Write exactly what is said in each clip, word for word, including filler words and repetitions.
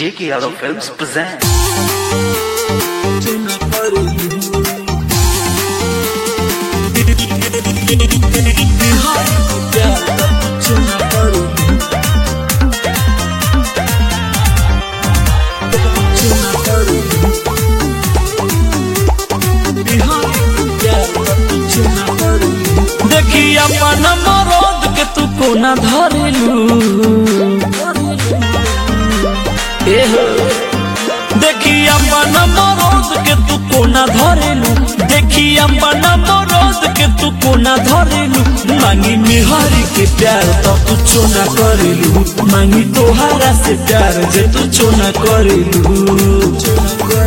J K Yadav Films present. देखी अपन मरद के तू कोना धरेलू, देखी अपन मरद के तू कोना धरेलू, देखी अपन मरद के तू कोना धरेलू। मांगी मिहारी के प्यार तो तू चोना करेलू, मांगी तोहारा से प्यार जे तू चोना करेलू।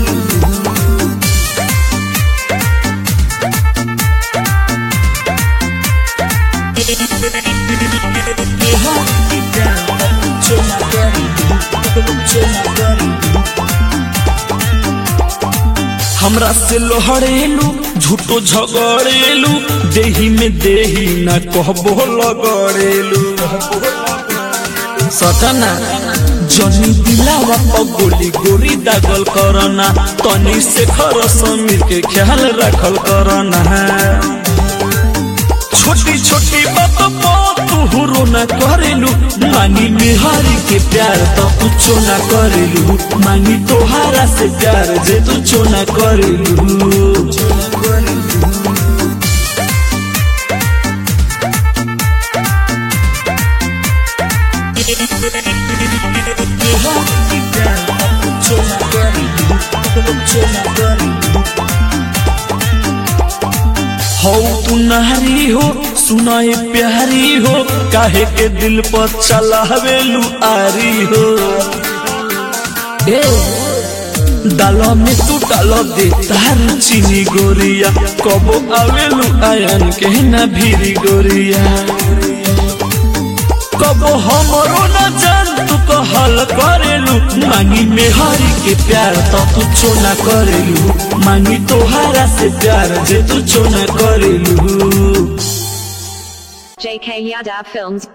हमरा से लोहड़ेलू, झूठो झगड़ेलू, देही में देही ना कहबो लगड़ेलू। सटना जनी दिलावा पर गोली गोरी दागल करना, तनी से खर समीर के ख्याल रखल करना। छोटी छोटी बात पर तू रोना करेलू, मांगी मिहारी के प्यार तो तू चोना करेलू, मांगी तोहारा से प्यार जे तू चोना करेलू। हो तू नारी हो, सुनाए प्यारी हो, काहे के दिल पर चलावेलू आरी हो। ए डालो में तू डालो दे तार चीनी गोरिया, कबो आवेलू आयन के ना भीरी गोरिया। कबो हमरो न जान तू कहल करेलू, मांगी मेहरी के प्यार तो तू चोना करेलू, मांगी तोहारा से प्यार जे तू चोना करेलू। J K Yadav Films